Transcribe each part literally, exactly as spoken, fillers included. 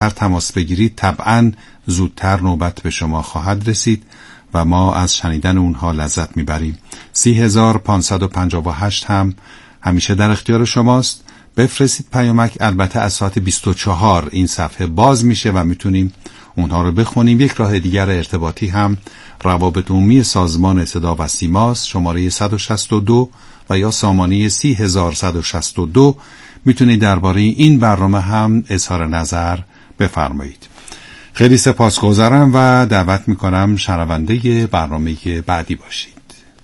زودتر تماس بگیرید طبعاً زودتر نوبت به شما خواهد رسید و ما از شنیدن اونها لذت میبریم. سی هزار پانصد و پنجاه و هشت هم همیشه در اختیار شماست. بفرستید پیامک. البته از ساعت بیست و چهار این صفحه باز میشه و میتونیم اونها رو بخونیم. یک راه دیگر ارتباطی هم روابط عمومی سازمان صدا و سیماست، شماره صد و شصت و دو و یا سامانه سی هزار صد و شصت و دو. میتونید درباره این برنامه هم اظهار نظر بفرمایید. خیلی سپاسگزارم و دعوت میکنم شنونده برنامه بعدی باشید.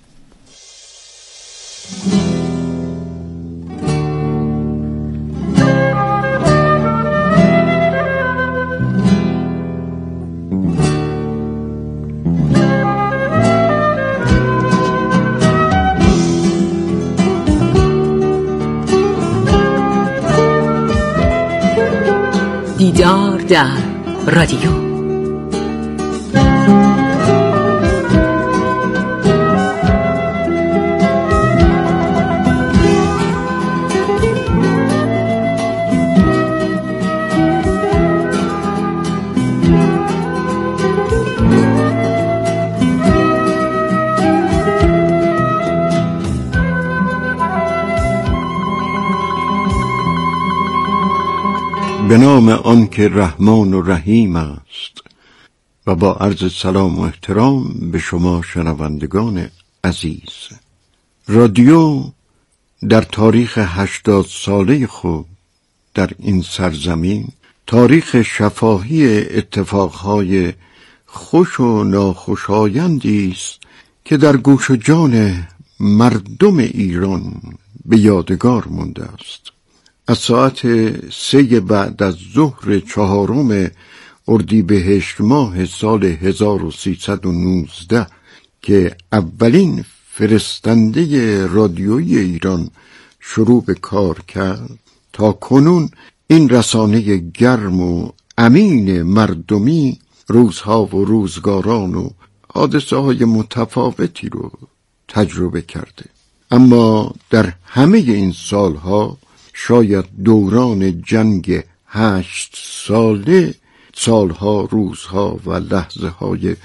دیدار در رادیو. به نام آن که رحمان و رحیم است و با عرض سلام و احترام به شما شنوندگان عزیز. رادیو در تاریخ هشتاد ساله خود در این سرزمین تاریخ شفاهی اتفاقهای خوش و ناخوشایندی است که در گوش و جان مردم ایران به یادگار مانده است. از ساعت سه بعد از ظهر چهارم اردیبهشت ماه سال هزار و سیصد و نوزده که اولین فرستنده رادیویی ایران شروع به کار کرد تا کنون این رسانه گرم و امین مردمی روزها و روزگاران و حادثه های متفاوتی رو تجربه کرده. اما در همه این سالها شاید دوران جنگ هشت ساله سالها، روزها و لحظه های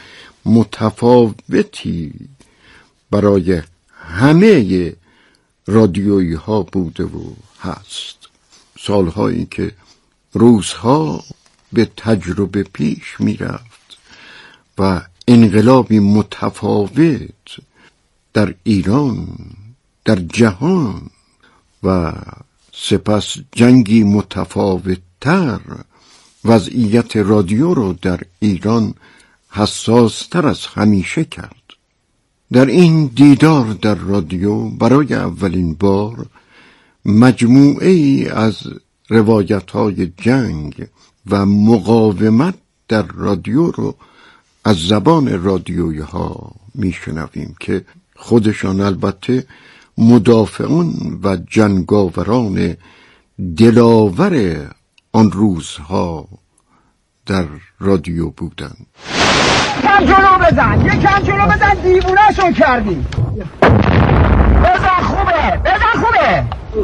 متفاوتی برای همه رادیویی ها بوده و هست. سالهایی که روزها به تجربه پیش می رفت و انقلابی متفاوت در ایران، در جهان و سپس جنگی متفاوت‌تر وضعیت رادیو رو در ایران حساس‌تر از همیشه کرد. در این دیدار در رادیو برای اولین بار مجموعه ای از روایت‌های جنگ و مقاومت در رادیو رو از زبان رادیویی ها میشنویم که خودشان البته مدافعان و جنگاوران دلاور آن روزها در رادیو بودند. یکم جلو بزن، یکم جلو بزن، دیوونه شون کردی. بزن خوبه، بزن خوبه.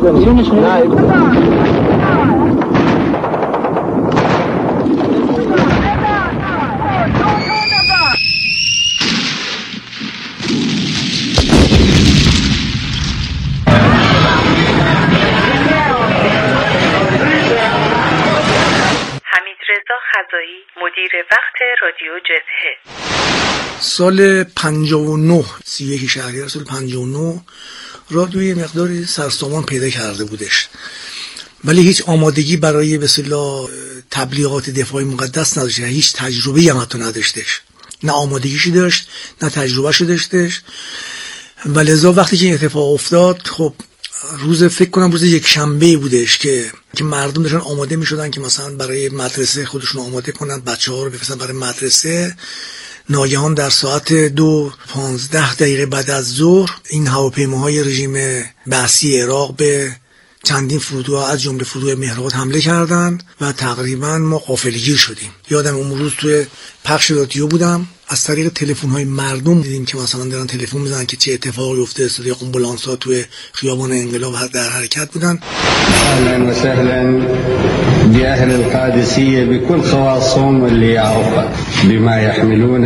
خزایی، مدیر وقت رادیو جبهه. سال پنجاه و نه سی و یک شهریور سال پنجاه و نه رادیوی مقداری سرسامان پیدا کرده بودش، ولی هیچ آمادگی برای به اصطلاح تبلیغات دفاع مقدس نداشت، هیچ تجربه‌ای هم حتی نداشتش، نه آمادگیشی داشت نه تجربهشو داشتش. و لذا وقتی که اتفاق افتاد، خب روز فکر کنم روز یک شنبه بودش که که مردم داشتن آماده می‌شدن که مثلا برای مدرسه خودشون آماده کنن، بچه‌ها رو بفرستن برای مدرسه. ناگهان در ساعت دو پانزده دقیقه بعد از ظهر این هواپیماهای رژیم بعثی عراق به چندین فرودگاه از جمله فرودگاه مهرآباد حمله کردند و تقریبا ما غافلگیر شدیم. یادم اون روز توی پخش رادیو بودم از طریق تلفن‌های مردم دیدیم که مثلا دارن تلفن میزنن که چه اتفاقی افتاده، صدای آمبولانس‌ها توی خیابان انقلاب در حرکت بودن. اهلا وسهلا باهل القادسيه بكل خواصهم اللي يعرفوا بما يحملون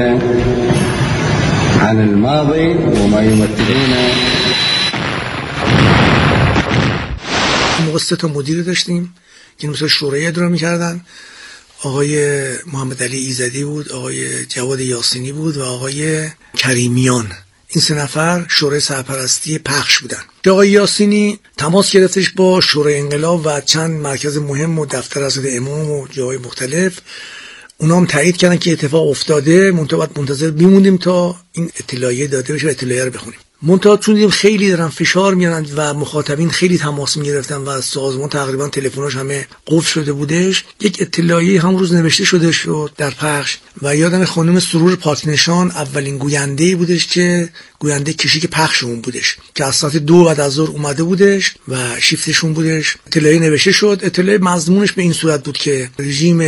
عن الماضي وما يمثلون. موقع سه تا مدیر داشتیم که مثلا شورای اداره می‌کردن. آقای محمد علی ایزدی بود، آقای جواد یاسینی بود و آقای کریمیان. این سه نفر شورای سرپرستی پخش بودن. آقای یاسینی تماس گرفتش با شورای انقلاب و چند مرکز مهم و دفتر حضرت امام و جاهای مختلف. اونا هم تایید کردن که اتفاق افتاده، منتها منتظر میموندیم تا این اطلاعیه داده بشه و اطلاعیه رو بخونیم. منتها چون دیدیم خیلی دارن فشار میارن و مخاطبین خیلی تماس میگرفتن و سازمان تقریبا تلفناش همه قفل شده بودش، یک اطلاعیه هم روز نوشته شده شد در پخش و یادم خانم سرور پاکنشان اولین گوینده‌ای بودش که گوینده کشیک پخشمون بودش که از ساعت دو بعد از ظهر اومده بودش و شیفتشون بودش. اطلاعیه نوشته شد. اطلاعیه مضمونش به این صورت بود که رژیم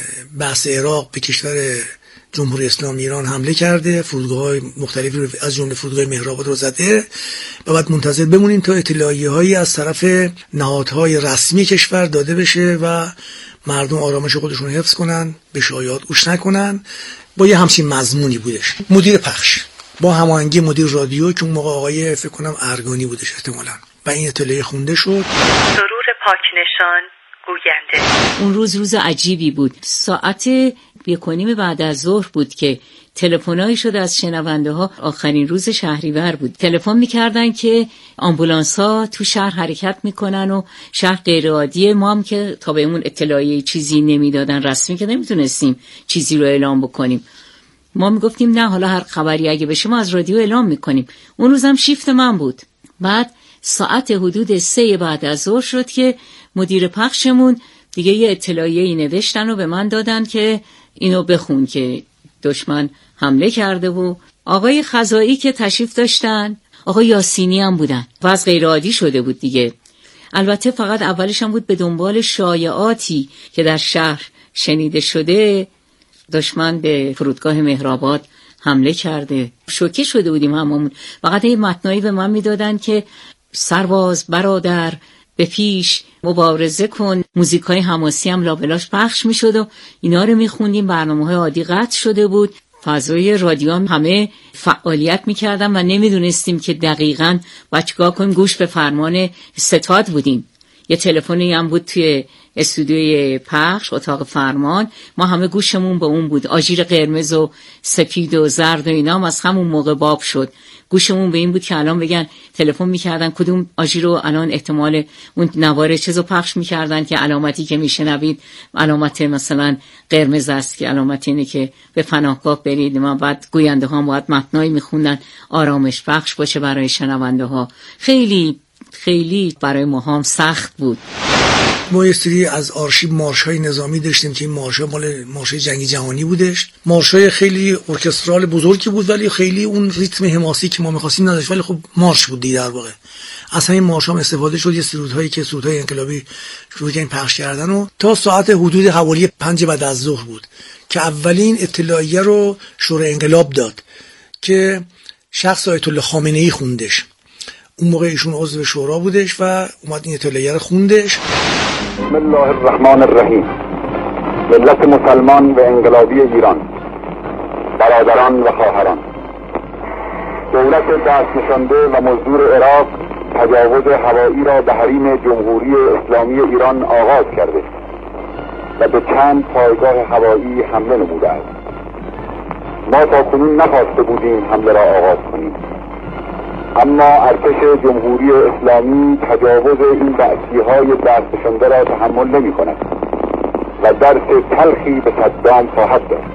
بحث عراق به کشور جمهوری اسلامی ایران حمله کرده، فرودگاه‌های مختلفی رو از جمله فرودگاه مهرآباد رو زده و بعد منتظر بمونیم تا اطلاعیه‌هایی از طرف نهادهای رسمی کشور داده بشه و مردم آرامش خودشون حفظ کنن، به شایعات گوش نکنن. با یه همچین مضمونی بودش. مدیر پخش با هماهنگی مدیر رادیو که اون موقع آقای فکر کنم ارگانی بودش احتمالاً و این اطلاعیه خونده شد. سرور پاکنشان گوینده. اون روز روز عجیبی بود. ساعت یک و نیم بعد از ظهر بود که تلفن‌هایی شد از شنونده ها. آخرین روز شهریور بود. تلفن می‌کردن که آمبولانس‌ها تو شهر حرکت می‌کنن و شهر غیر عادیه. ما هم که تا بهمون اطلاعیه چیزی نمیدادن رسمی که نمیتونستیم چیزی رو اعلام بکنیم. ما میگفتیم نه حالا هر خبری اگه بشه ما از رادیو اعلام می‌کنیم. اون روزم شیفت من بود. بعد ساعت حدود سه بعد از ظهر شد که مدیر پخشمون دیگه یه اطلاعیه‌ای نوشتن و به من دادن که اینو بخون که دشمن حمله کرده و آقای خزائی که تشریف داشتن، آقای یاسینی هم بودن. وضع غیر عادی شده بود دیگه. البته فقط اولش هم بود به دنبال شایعاتی که در شهر شنیده شده دشمن به فرودگاه مهرآباد حمله کرده. شوکه شده بودیم هممون. فقط این متنایی به من میدادن که سرباز برادر به پیش مبارزه کن. موزیکای حماسی هم لابلاش پخش می شد و اینا رو می خوندیم. برنامه های عادی قطع شده بود. فضای رادیو هم همه فعالیت می کردن و نمی دونستیم که دقیقاً باید چیکار کنیم. گوش به فرمان ستاد بودیم. یه تلفنی هم بود توی استودیوی پخش اتاق فرمان. ما همه گوشمون به اون بود. آژیر قرمز و سفید و زرد و اینا هم از همون موقع باب شد. گوشمون به این بود که الان بگن تلفن میکردن کدوم آژیر رو الان احتمال اون نوار چیزو پخش میکردن که علامتی که میشنوید علامت مثلا قرمز است که علامت اینه که به پناهگاه برید. ما بعد گوینده ها باید متنایی میخوندن آرامش بخش باشه برای شنونده ها. خیلی خیلی برای ما هم سخت بود. ما یه سری از آرشیو مارش‌های نظامی داشتیم که این مارش‌ها مال مارش جنگی جهانی بودش. مارش‌های خیلی ارکسترال بزرگی بود ولی خیلی اون ریتم حماسی که ما می‌خواستیم نداشت، ولی خب مارش بود دیگه. در واقع از همین مارش‌ها استفاده شد. یه سرودهایی که سرودهای انقلابی شروع کردن پخش کردن و تا ساعت حدود حوالی پنج بعد از ظهر بود که اولین اطلاعیه رو شورای انقلاب داد که شخص آیت الله خامنه‌ای خوندش. اون موقع ایشون عضو شورا بودش و اومد این اطلاعیه رو خوندش. بسم الله الرحمن الرحیم. ملت مسلمان و انقلابی ایران، برادران و خواهران، دولت دست نشانده و مزدور عراق تجاوز هوایی را به حریم جمهوری اسلامی ایران آغاز کرده و به چند پایگاه هوایی حمله نموده است. ما تا کنون نخواسته بودیم حمله را آغاز کنیم، اما ارتش جمهوری اسلامی تجاوز این بعثی‌های دست نشانده را تحمل نمی کند و درس تلخی به صدام خواهد داد.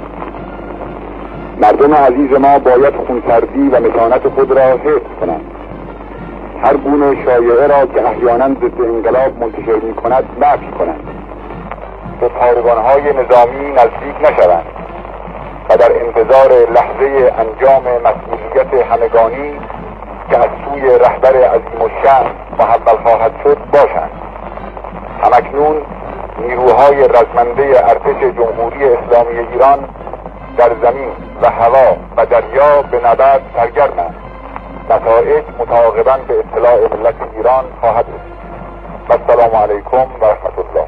مردم عزیز ما باید خونسردی و متانت خود را حفظ کنند. هر گونه شایعه را که احیانا ضد انقلاب منتشر می کند نفی کنند. به پاروانهای نظامی نزدیک نشوند و در انتظار لحظه انجام مسئولیت همگانی که از سوی رهبر عظیم الشأن محول خواهد شد باشند. همکنون نیروهای رزمنده ارتش جمهوری اسلامی ایران در زمین و هوا و دریا به نبرد سرگرمند. نتایج متعاقباً به اطلاع ملت ایران خواهد رسید. و السلام علیکم و رحمت الله.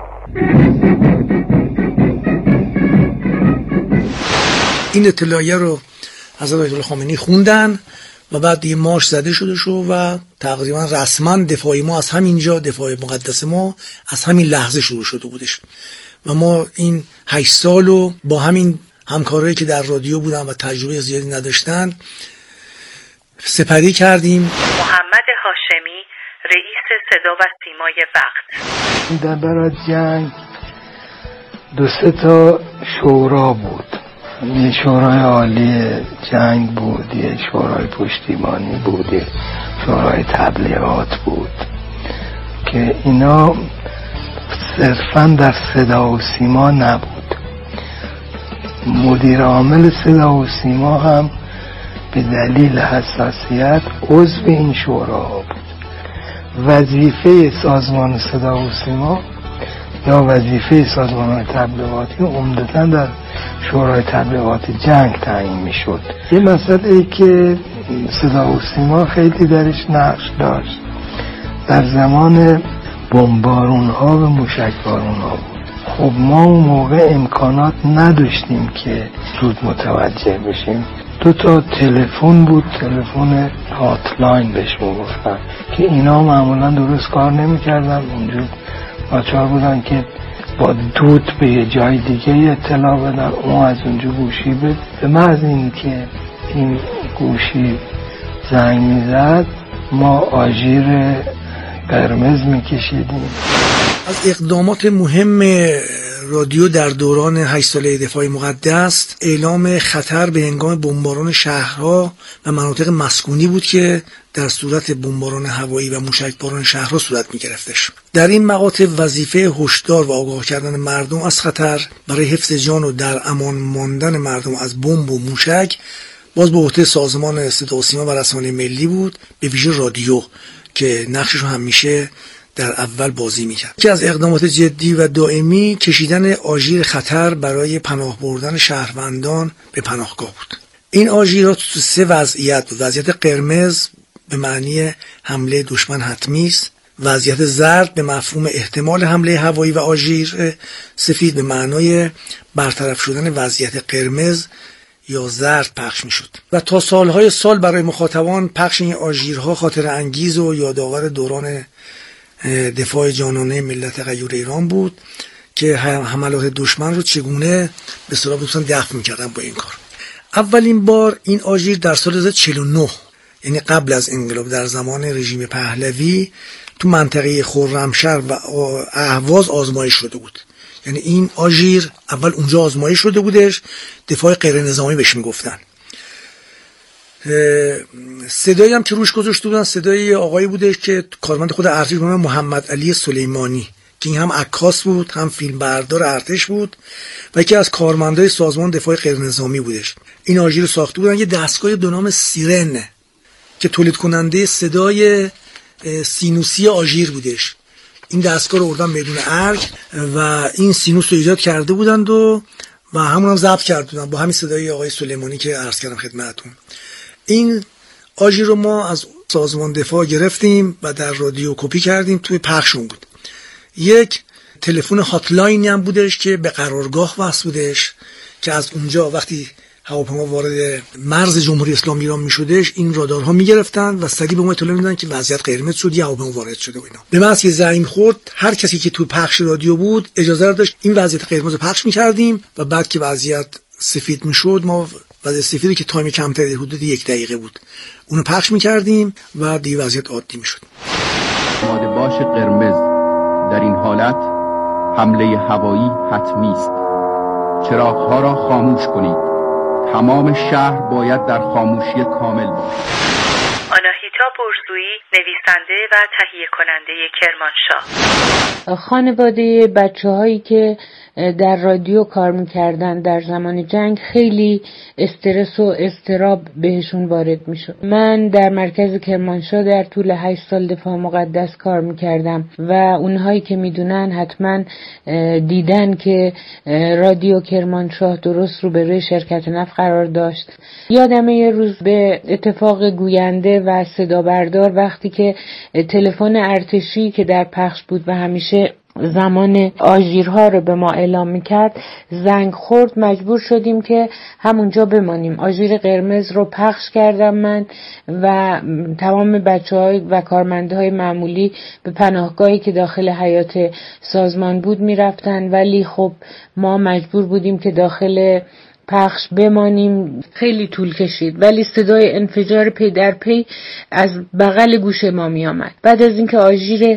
این اطلاعیه رو حضرت آیت الله خامنه‌ای خوندن و بعد دیگه مارش زده شده شو و تقریبا رسما دفاع ما از همینجا، دفاع مقدس ما از همین لحظه شروع شده بودش و ما این هشت سال رو با همین همکارایی که در رادیو بودن و تجربه زیادی نداشتن سپری کردیم. محمد هاشمی، رئیس صدا و سیمای وقت. در برای جنگ دو سه تا شورا بود. یه شورای عالی جنگ بود، یه شورای پشتیبانی بود، یه شورای تبلیغات بود که اینا صرفا در صدا و سیما نبود. مدیر عامل صدا و سیما هم به دلیل حساسیت عضو این شورا بود. وظیفه سازمان صدا و سیما یا وظیفه سازمان تبلیغاتی عمدتاً در شورای تبلیغات جنگ تعیین میشد. یه مسئله ای که صدا و سیما خیلی درش نقش داشت در زمان بمبارون ها و موشک بارون ها بود. خب ما اون موقع امکانات نداشتیم که زود متوجه بشیم. دو تا تلفن بود، تلفن هاتلاین بهش میگفتن که اینا معمولا درست کار نمیکردن. اونجور ناچار بودن که با دود به یه جای دیگه اطلاع بدن، اون از اونجا گوشی بده. به محض این که این گوشی زنگ میزد ما آژیر قرمز میکشیدیم. از اقدامات مهم رادیو در دوران هشت ساله دفاع مقدس اعلام خطر به هنگام بمباران شهرها و مناطق مسکونی بود که در صورت بمباران هوایی و موشکباران شهرها صورت می‌گرفتش. در این مقاطع وظیفه هشدار و آگاه کردن مردم از خطر برای حفظ جان و در امان ماندن مردم از بمب و موشک باز به عهده سازمان صدا و سیما و رسانه ملی بود، به ویژه رادیو که نقشش رو همیشه در اول بازی میکرد. که از اقدامات جدی و دائمی کشیدن آژیر خطر برای پناه بردن شهروندان به پناهگاه بود. این آژیرها تو سه وضعیت بود. وضعیت قرمز به معنی حمله دشمن حتمی است، وضعیت زرد به مفهوم احتمال حمله هوایی و آژیر سفید به معنای برطرف شدن وضعیت قرمز یا زرد پخش میشد. و تا سالهای سال برای مخاطبان پخش این آژیرها خاطر انگیز و یادآور دوران دفاع جانانه ملت غیور ایران بود که حملات دشمن رو چگونه به اصطلاح دوستان دفع میکردن با این کار. اولین بار این آژیر در سال هزار و چهل و نه یعنی قبل از انقلاب در زمان رژیم پهلوی تو منطقه خرمشهر و اهواز آزمایش شده بود. یعنی این آژیر اول اونجا آزمایش شده بودش، دفاع غیر نظامی بهش میگفتن. صدایی هم که روش گذاشته بودن صدای آقایی بودش که کارمند خود ارتش بود، محمد علی سلیمانی، که این هم عکاس بود هم فیلم بردار ارتش بود و یکی از کارمندای سازمان دفاع غیر نظامی بودش. این آژیر رو ساخته بودن. یه دستگاه به نام سیرن که تولید کننده صدای سینوسی آژیر بودش. این دستگاه رو آوردن میدون ارگ و این سینوس رو ایجاد کرده بودند و و همون هم ضبط کردن با همین صدای آقای سلیمانی که عرض کردم خدمتتون. این آژیر رو ما از سازمان دفاع گرفتیم و در رادیو کپی کردیم، توی پخشون بود. یک تلفن هاتلاینی هم بودش که به قرارگاه وصل بودش که از اونجا وقتی هواپیما وارد مرز جمهوری اسلامی ایران میشدش این رادارها میگرفتن و سریع به ما اطلاع میدادن که وضعیت قرمز شد، یه هواپیما وارد شده و اینا. به محض که زنگ خورد هر کسی که تو پخش رادیو بود اجازه داشت این وضعیت قرمز رو پخش میکردیم و بعد که وضعیت سفید میشد ما وضعیت سفیدی که تایم کمتری حدود یک دقیقه بود اونو پخش میکردیم و دیگه وضعیت عادی میشد. آماده باش قرمز. در این حالت حمله هوایی حتمی است. چراغ‌ها را خاموش کنید. تمام شهر باید در خاموشی کامل باشد. آناهیتا برزویی، نویسنده و تهیه کننده کرمانشاه. خانواده بچه هایی که در رادیو کار میکردن در زمان جنگ خیلی استرس و اضطراب بهشون وارد میشد. من در مرکز کرمانشاه در طول هشت سال دفاع مقدس کار میکردم و اونهایی که میدونن حتما دیدن که رادیو کرمانشاه درست رو به روی شرکت نفت قرار داشت. یادمه یه روز به اتفاق گوینده و صدا بردار وقتی که تلفن ارتشی که در پخش بود و همیشه زمان آژیرها رو به ما اعلام میکرد زنگ خورد، مجبور شدیم که همونجا بمانیم. آژیر قرمز رو پخش کردم من و تمام بچه‌های و کارمندهای معمولی به پناهگاهی که داخل حیات سازمان بود میرفتن، ولی خب ما مجبور بودیم که داخل پخش بمانیم. خیلی طول کشید ولی صدای انفجار پی در پی از بغل گوش ما می آمد. بعد از اینکه آژیر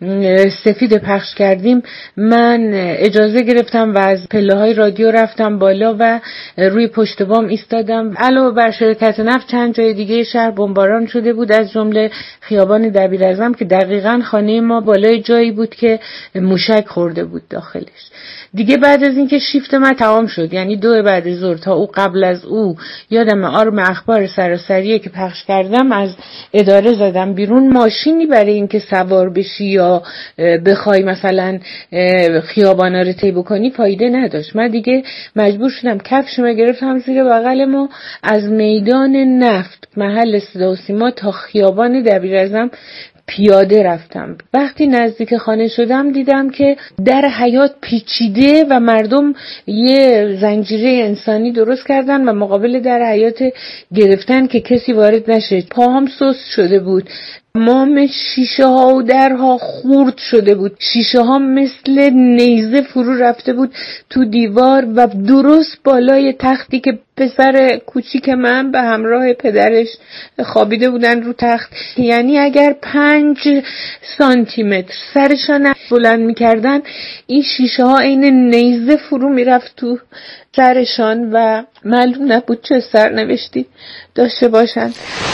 سفید پخش کردیم من اجازه گرفتم و از پله‌های رادیو رفتم بالا و روی پشت بام ایستادم. علاوه بر شرکت نفت چند جای دیگه شهر بمباران شده بود، از جمله خیابان دبیراعظم که دقیقاً خانه ما بالای جایی بود که موشک خورده بود داخلش. دیگه بعد از اینکه شیفت من تمام شد، یعنی دو بعد از ظهر تا او قبل از او، یادم آرم اخبار سراسریه که پخش کردم از اداره زدم بیرون. ماشینی برای اینکه سوار بشی یا بخوای مثلا خیابانا رو طی بکنی فایده نداشت. من دیگه مجبور شدم کفشمو گرفتم زیر بغلمو از میدان نفت محل صدا و سیما تا خیابان دبیراعظم پیاده رفتم. وقتی نزدیک خانه شدم دیدم که در حیاط پیچیده و مردم یه زنجیره انسانی درست کردن و مقابل در حیاط گرفتن که کسی وارد نشه. پاهم سست شده بود، تمام شیشه ها و درها خورد شده بود، شیشه ها مثل نیزه فرو رفته بود تو دیوار و درست بالای تختی که پسر کوچیک من به همراه پدرش خوابیده بودن رو تخت. یعنی اگر پنج سانتی متر سرشان بلند میکردن این شیشه ها این نیزه فرو میرفت تو سرشان و معلوم نبود چه سرنوشتی داشته باشن.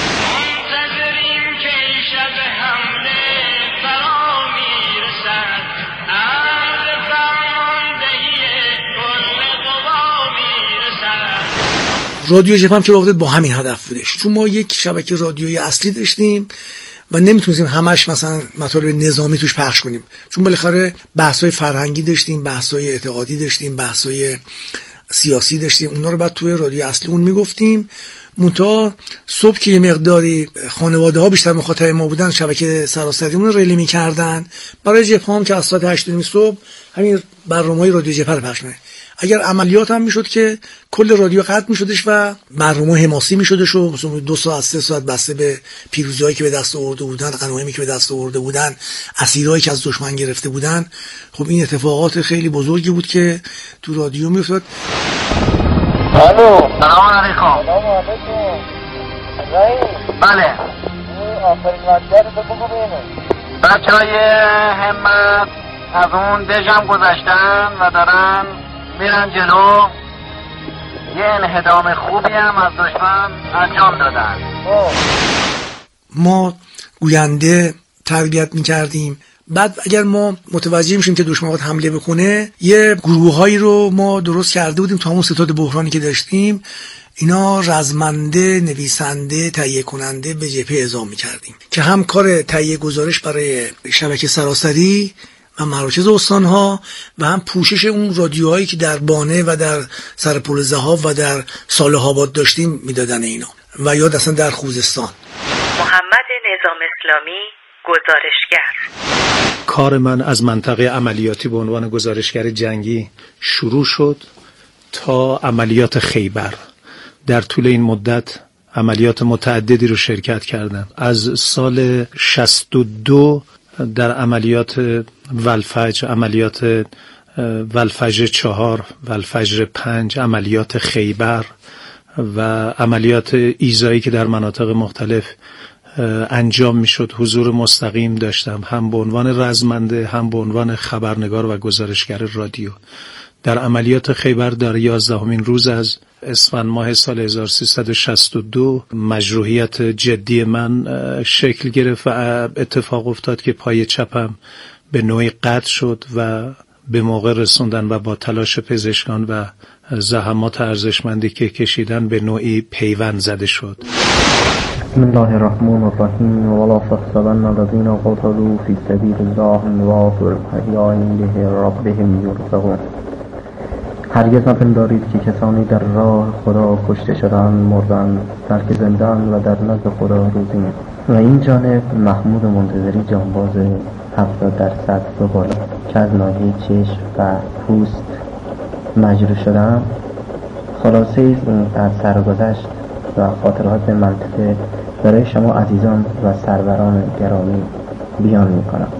رادیو جپم که واقعا با همین هدف بودش، چون ما یک شبکه رادیویی اصلی داشتیم و نمیتونستیم همش مثلا مطالب نظامی توش پخش کنیم، چون بالاخره بحث‌های فرهنگی داشتیم، بحث‌های اعتقادی داشتیم، بحث‌های سیاسی داشتیم، اونا رو بعد توی رادیو اصلی اون میگفتیم. منتها صبح که یه مقداری خانواده ها بیشتر مخاطب ما بودن شبکه سراسریمون رو ریلی می‌کردن برای جپام که از ساعت هشت و نیم صبح همین برنامه‌های رادیو جپر پخش می‌کرد. اگر عملیات هم میشد که کل رادیو قطع میشدش و برنامه حماسی میشدش و مثلا دو ساعت سه ساعت بسته به پیروزی‌هایی که به دست آورده بودن، غنایمی که به دست آورده بودن، اسیرایی که از دشمن گرفته بودن. خب این اتفاقات خیلی بزرگی بود که تو رادیو میافتاد. الو، سلام علیکم. سلام علیکم. بله. آخرین وقت رو بگو ببینم. بچهای همت از اون دژم گذشتن و دارن میرن جلو. یه انهدام خوبی هم از دشمن انجام دادن. ما گوینده تربیت میکردیم. بعد اگر ما متوجه میشیم که دشمن باید حمله بکنه، یه گروهایی رو ما درست کرده بودیم تا همون ستاد بحرانی که داشتیم، اینا رزمنده، نویسنده، تهیه کننده به جبهه اعزام میکردیم که هم کار تهیه گزارش برای شبکه سراسری و مراکز استانها و هم پوشش اون رادیوهایی که در بانه و در سرپل ذهاب و در صالح آباد داشتیم میدادن اینا، و یا اصلا در خوزستان. محمد نظام اسلامی، گزارشگر. کار من از منطقه عملیاتی به عنوان گزارشگر جنگی شروع شد تا عملیات خیبر. در طول این مدت عملیات متعددی رو شرکت کردم. از سال شصت و دو در عملیات ولفجر، عملیات ولفجر چهار، ولفجر پنج، عملیات خیبر و عملیات ایذایی که در مناطق مختلف انجام میشد حضور مستقیم داشتم، هم به عنوان رزمنده هم به عنوان خبرنگار و گزارشگر رادیو. در عملیات خیبر در یازدهمین روز از اسفند ماه سال هزار و سیصد و شصت و دو مجروحیت جدی من شکل گرفت و اتفاق افتاد که پای چپم به نوعی قطع شد و به موقع رسوندن و با تلاش پزشکان و زحمات ارزشمندی که کشیدن به نوعی پیوند زده شد. بسم الله الرحمن الرحیم ولا تحسبن الذين قتلوا في سبيل الله اموات بل احیاء عند ربهم یرزقون. هرگز نپندارید که کسانی در راه خدا کشته شدند مردند، بلکه زنده‌اند و در نزد خدا روزی نیست. و این جانب محمود منتظری جانباز هفتاد درصد و بالا که از ناحیه چشم و پوست مجروح شدن، خلاصه از سرگذشت و خاطرات منطقه برای شما عزیزان و سروران گرامی بیان میکنم.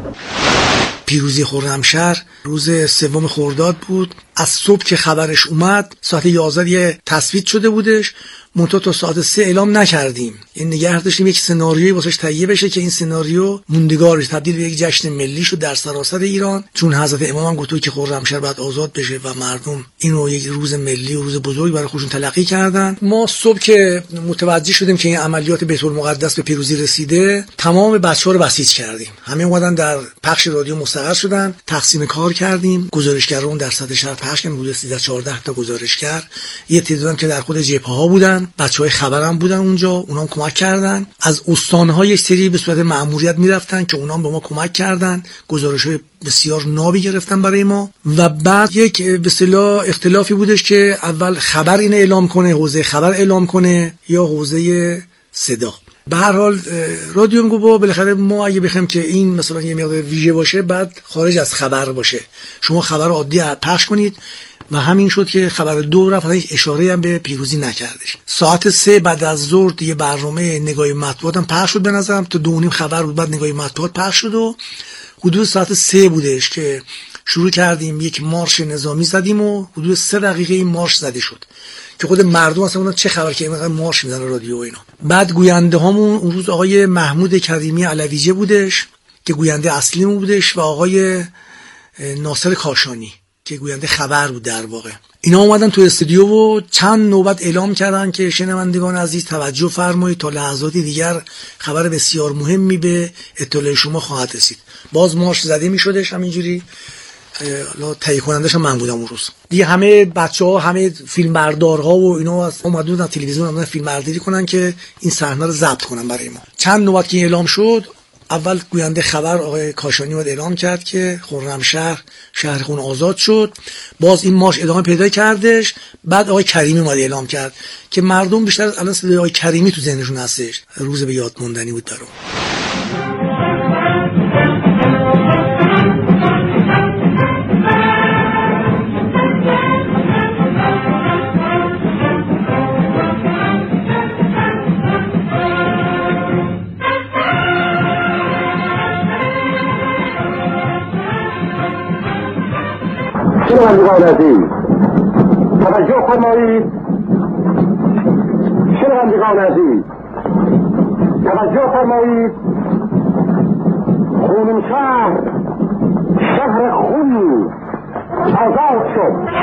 پیروزی خرمشهر روز سوم خرداد بود. از صبح که خبرش اومد ساعت یازده تصویت شده بودش، منتها تا ساعت سه اعلام نکردیم. این نگه داشتیم یک سناریویی واسش تهیه بشه که این سناریو موندگارش تبدیل به یک جشن ملی شد در سراسر ایران، چون حضرت امام هم گفت که خرمشهر باید آزاد بشه و مردم این رو یک روز ملی و روز بزرگ برای خودشون تلقی کردن. ما صبح که متوجه شدیم که این عملیات بیت المقدس به پیروزی رسیده، تمام بچه‌ها رو بسیج کردیم. همه اومدن در پخش رادیو مستقر شدن، تقسیم کار کردیم. گزارشگران در سطح شهر پخش کردن، حدود سیزده چهارده تا گزارشگر، یه تعدادم که در خود جبهه‌ها بودن، بچهای خبرم بودن اونجا، اونام کمک کردن. از استان‌های سری به صورت مأموریت میرفتن که اونام به ما کمک کردن، گزارش‌های بسیار نابی گرفتن برای ما. و بعد یک به اصطلاح اختلافی بودش که اول خبر اینو اعلام کنه، حوزه خبر اعلام کنه یا حوزه صدا. به هر حال رادیو میگه با بالاخره ما اگه بخوایم که این مثلا یه مقدار ویژه باشه بعد خارج از خبر باشه، شما خبر عادی پخش کنید. و همین شد که خبر دو رفت، هیچ اشاره هم به پیروزی نکردش. ساعت سه بعد از ظهر دیگه برنامه نگاه مطبوعات هم پخش شد. به نظرم تا دو نیم خبر بود، بعد نگاه مطبوعات پخش شد و حدود ساعت سه بودش که شروع کردیم یک مارش نظامی زدیم و حدود سه دقیقه این مارش زده شد که خود مردم اصلا اونها چه خبر که اینقدر مارش میزنن رادیو و اینا. بعد گوینده هامون اون روز آقای محمود کریمی علویجه بودش که گوینده اصلیمون بودش و آقای ناصر کاشانی که گوینده خبر بود. در واقع اینا اومدن تو استودیو و چند نوبت اعلام کردن که شنوندگان عزیز توجه فرمایید، تا لحظاتی دیگر خبر بسیار مهمی به اطلاع شما خواهد رسید. باز مارش زده میشدش همینجوری. لا تهیه کنندش هم من بودم اون روز. دیگه همه بچه‌ها، همه فیلمبردارها و اینا از اومدن تلویزیون اومدن فیلمبرداری کنن که این صحنه رو ضبط کنن برای ما. چند نوبت که اعلام شد، اول گوینده خبر آقای کاشانی اومد اعلام کرد که خرمشهر شهر خون آزاد شد. باز این مارش ادامه پیدا کردش. بعد آقای کریمی اومد اعلام کرد که مردم بیشتر الان صدای آقای کریمی تو ذهنشون هستش. روز به یاد موندنی بود برام. شنوندگان عزیز توجه فرمایید، شنوندگان عزیز توجه فرمایید. خرمشهر شهر خون آزاد شد.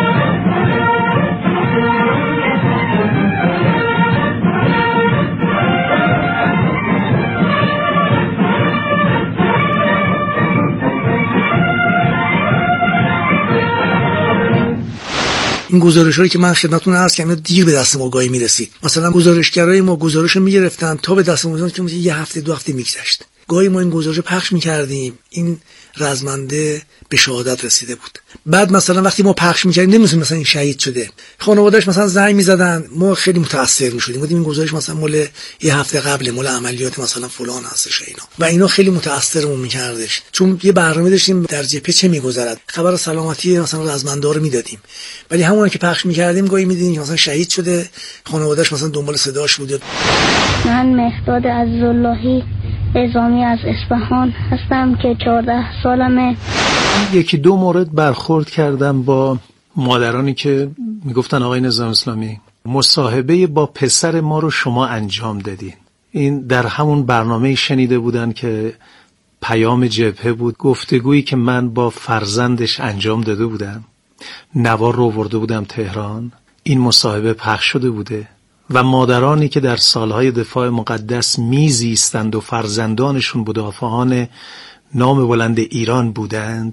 این گزارش‌هایی که من خدمتتون عرض کردم دیر به دست ما گاهی میرسید. مثلا گزارشگرای ما گزارشو میگرفتن تا به دست ما میرسید که یه هفته دو هفته میگذشت. گاهی ما این گزارش پخش میکردیم، این رزمنده به شهادت رسیده بود. بعد مثلا وقتی ما پخش میکردیم نمی‌دونیم مثلا این شهید شده، خانواده‌اش مثلا زنگ میزدن، ما خیلی متاثر میشدیم. گفتیم این گزارش مثلا مال یه هفته قبل، مال عملیات مثلا فلان هستش اینا. و اینا خیلی متاثرمون میکردش، چون یه برنامه داشتیم در جبهه چه میگذرد، خبر سلامتی مثلا رزمنده رو میدادیم. ولی همون که پخش میکردیم گاهی میدیدیم مثلا شهید شده، خانواده‌اش مثلا دنبال صداش بود. من مهداد عزیزاللهی نظامی از اصفهان هستم که چهارده سالمه. یکی دو مورد برخورد کردم با مادرانی که میگفتن آقای نظام اسلامی مصاحبه با پسر ما رو شما انجام دادین. این در همون برنامه شنیده بودن که پیام جبهه بود، گفتگویی که من با فرزندش انجام داده بودم، نوار رو آورده بودم تهران، این مصاحبه پخش شده بوده و مادرانی که در سالهای دفاع مقدس میزیستند و فرزندانشون مدافعان نام بلند ایران بودند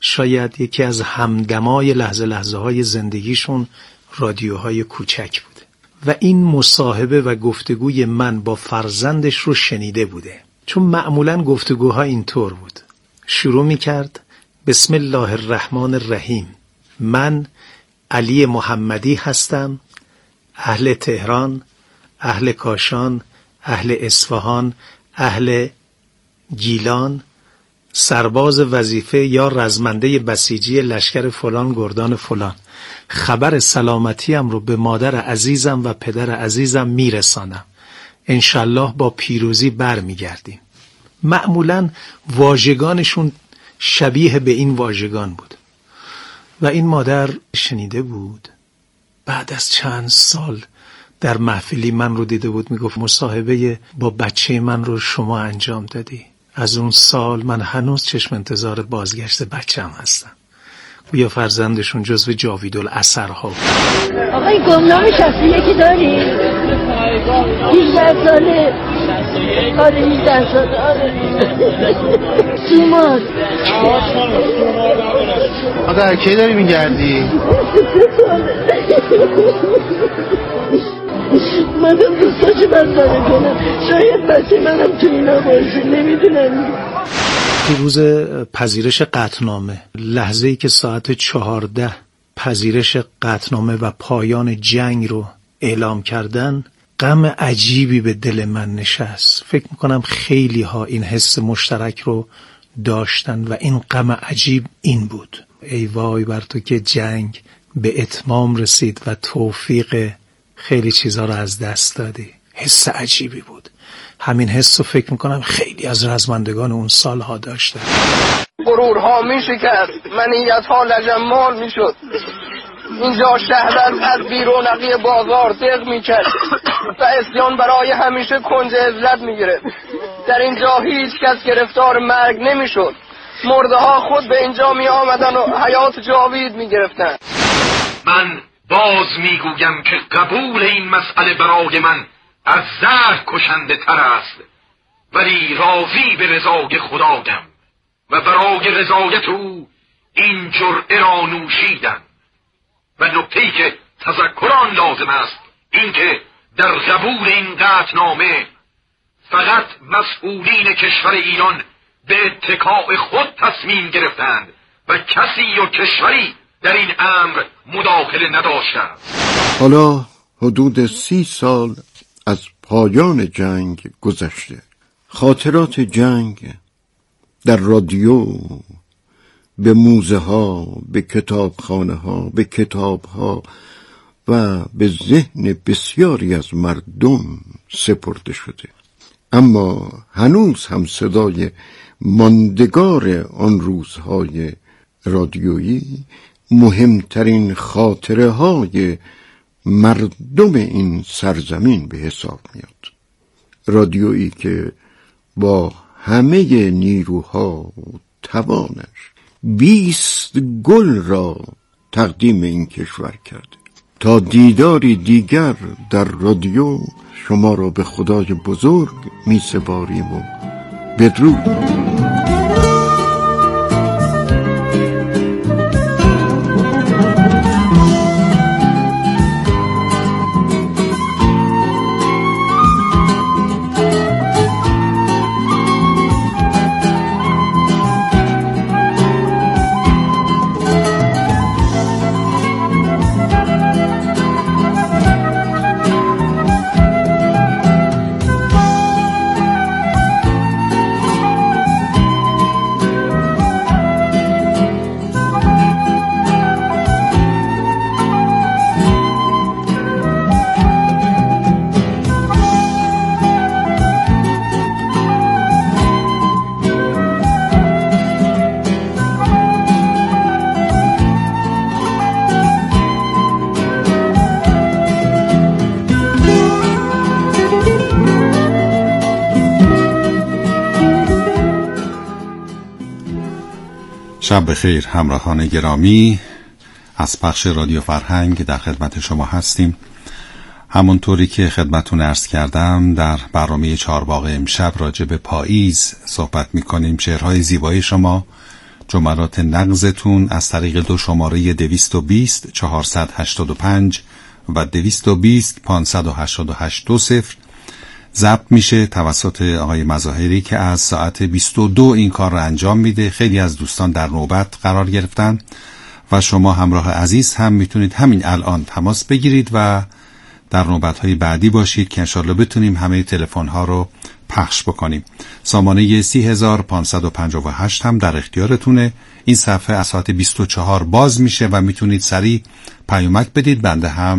شاید یکی از همدمای لحظه لحظه های زندگیشون رادیوهای کوچک بوده و این مصاحبه و گفتگوی من با فرزندش رو شنیده بوده. چون معمولاً گفتگوها اینطور بود، شروع می کرد بسم الله الرحمن الرحیم، من علی محمدی هستم، اهل تهران، اهل کاشان، اهل اصفهان، اهل گیلان، سرباز وظیفه یا رزمنده بسیجی لشکر فلان گردان فلان. خبر سلامتیم رو به مادر عزیزم و پدر عزیزم میرسانم. انشالله با پیروزی بر میگردیم. معمولاً واژگانشون شبیه به این واژگان بود و این مادر شنیده بود. بعد از چند سال در محفلی من رو دیده بود، میگفت مصاحبه با بچه من رو شما انجام دادی. از اون سال من هنوز چشم انتظار بازگشت بچه‌م هستم. گویا فرزندشون جزو جاویدالاثرها بود. آقای گمنام شخصی یکی داری؟ هیچده ساله. آره هیچده ساله. آره سومار. آقا کی داری میگردی؟ من هم دوستاشو بزنه کنم، شاید بچه منم تو اینا باشه، نمیدونم. تو روز پذیرش قطعنامه، لحظه‌ای که ساعت چهارده پذیرش قطعنامه و پایان جنگ رو اعلام کردن، غم عجیبی به دل من نشست. فکر میکنم خیلی ها این حس مشترک رو داشتن و این غم عجیب این بود: ای وای بر تو که جنگ به اتمام رسید و توفیق خیلی چیزها رو از دست دادی. حس عجیبی بود. همین حس رو فکر میکنم خیلی از رزمندگان اون سالها داشتن. غرورها میشکست، منیتها لجمال میشد. اینجا شهر از بیرونقی بازار دق میکرد و اسیان برای همیشه کنج عزلت میگرفت. در اینجا هیچ کس گرفتار مرگ نمیشد. مرده ها خود به اینجا می آمدن و حیات جاوید میگرفتن. من باز میگویم که قبول این مسئله برای من از زهر کشنده تر است، ولی راضی به رضای خدایم و برای رضایت او این جرعه را نوشیدم. و نکته‌ای که تذکران لازم است این که در قبول این قطعنامه فقط مسئولین کشور ایران به اتکاء خود تصمیم گرفتند و کسی و کشوری در این امر مداخله نداشتند. حالا حدود سی سال از پایان جنگ گذشته. خاطرات جنگ در رادیو، به موزه ها، به کتابخانه ها، به کتاب ها و به ذهن بسیاری از مردم سپرده شده، اما هنوز هم صدای ماندگار آن روزهای رادیویی مهمترین خاطره های مردم این سرزمین به حساب میاد. رادیویی که با همه نیروها و توانش بیست گل را تقدیم این کشور کرده. تا دیداری دیگر در رادیو شما را به خدای بزرگ می سپاریم و بدرود. شب بخیر همراهان گرامی، از پخش رادیو فرهنگ در خدمت شما هستیم. همونطوری که خدمتون عرض کردم در برنامه چهارباغه امشب راجع به پاییز صحبت میکنیم. شعرهای زیبای شما جملات نقضتون از طریق دو شماره دویست و بیست چهارصد و هشتاد و پنج و دویست و بیست پانصد و هشتاد و هشت دو صفر ضبط میشه توسط آقای مظاهری که از ساعت بیست و دو این کار رو انجام میده. خیلی از دوستان در نوبت قرار گرفتن و شما همراه عزیز هم میتونید همین الان تماس بگیرید و در نوبت‌های بعدی باشید که انشالله بتونیم همه تلفن‌ها رو پخش بکنیم. سامانه سی هزار پانصد و پنجاه و هشت هم در اختیارتونه. این صفحه از ساعت بیست و چهار باز میشه و میتونید سریع پیامک بدید، بنده هم